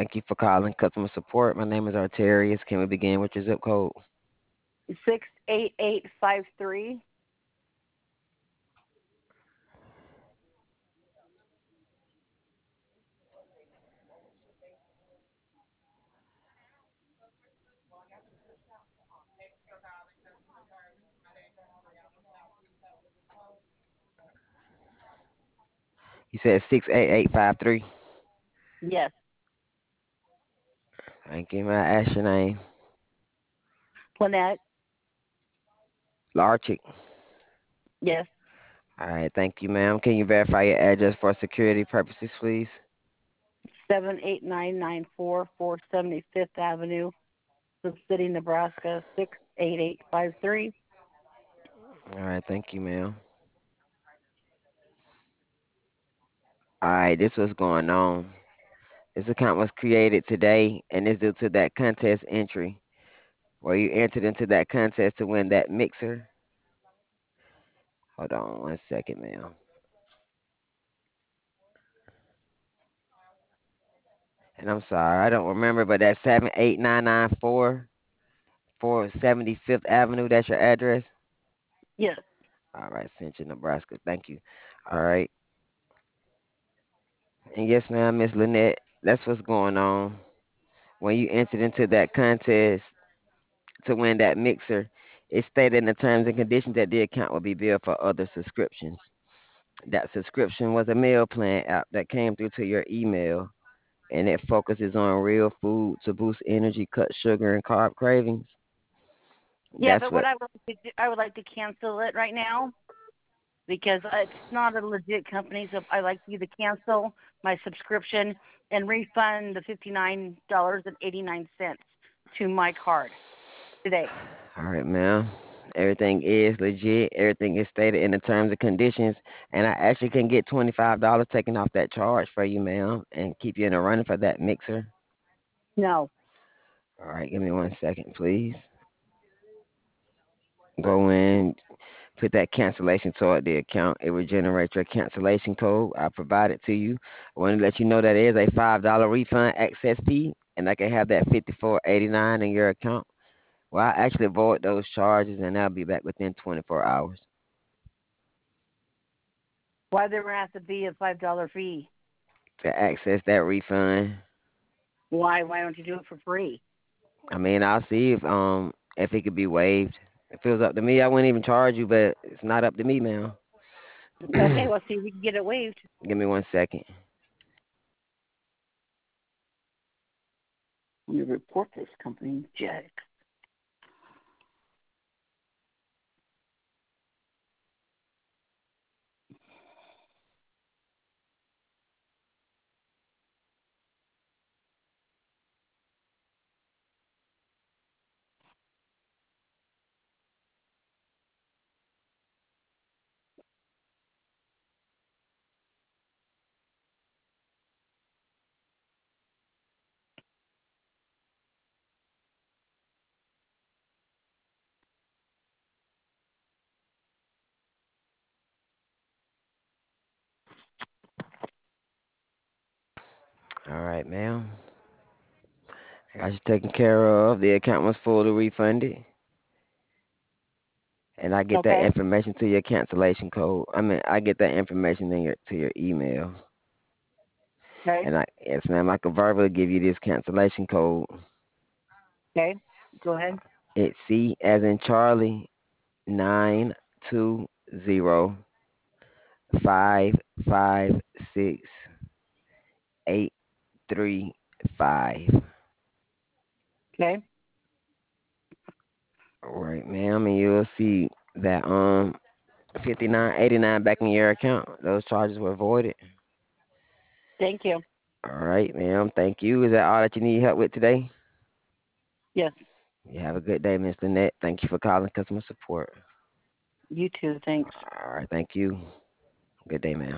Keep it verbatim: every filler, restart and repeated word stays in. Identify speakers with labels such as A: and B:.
A: Thank you for calling customer support. My name is Arterius. Can we begin with your zip code?
B: Six eight eight five three.
A: You said six eight eight five three.
B: Yes.
A: Thank you. May I ask your name?
B: Lynette.
A: Larchick.
B: Yes.
A: All right. Thank you, ma'am. Can you verify your address for security purposes, please?
B: Seven eight nine nine four four seventy fifth Avenue, Sioux City, Nebraska six eight eight five three.
A: All right. Thank you, ma'am. All right. This was going on. This account was created today, and it's due to that contest entry where you entered into that contest to win that mixer. Hold on one second, ma'am. And I'm sorry, I don't remember, but that's seven eight nine nine four four seventy fifth Avenue. That's your address?
B: Yes.
A: All right, Central, Nebraska. Thank you. All right. And yes, ma'am, Miss Lynette, that's what's going on. When you entered into that contest to win that mixer, it stated in the terms and conditions that the account will be billed for other subscriptions. That subscription was a meal plan app that came through to your email, and it focuses on real food to boost energy, cut sugar and carb cravings.
B: Yeah,
A: That's
B: but what
A: what.
B: I would like to do, I would like to cancel it right now because it's not a legit company. So I like you to cancel my subscription and refund the fifty nine dollars and eighty nine cents to my card today.
A: All right, ma'am. Everything is legit. Everything is stated in the terms and conditions, and I actually can get twenty five dollars taken off that charge for you, ma'am, and keep you in the running for that mixer.
B: No.
A: All right, give me one second, please. Go in, put that cancellation toward the account. It will generate your cancellation code. I provide it to you. I want to let you know that there is a five dollar refund access fee, and I can have that fifty four eighty nine in your account. Well, I actually void those charges, and I'll be back within twenty four hours
B: Why there has to be a five dollar fee?
A: to access that refund.
B: Why? Why don't you do it for free?
A: I mean, I'll see if um if it could be waived. If it was up to me, I wouldn't even charge you, but it's not up to me, ma'am.
B: Okay, well, see if we can get it waived.
A: Give me one second.
B: You report this company, Jack.
A: All right, ma'am. I got you taken care of. The account was fully refunded, and I get that
B: Okay.
A: information to your cancellation code. I mean, I get that information in your to your email,
B: Okay.
A: and I yes, ma'am. I can verbally give you this cancellation code.
B: Okay. Go ahead.
A: It's C as in Charlie nine two zero five five six eight three five.
B: Okay.
A: All right, ma'am, and you'll see that um fifty nine eighty nine back in your account. Those charges were voided.
B: Thank you.
A: All right, ma'am. Thank you. Is that all that you need help with today?
B: Yes.
A: You have a good day, Miss Lynette. Thank you for calling customer support.
B: You too. Thanks.
A: All right, thank you. Good day, ma'am.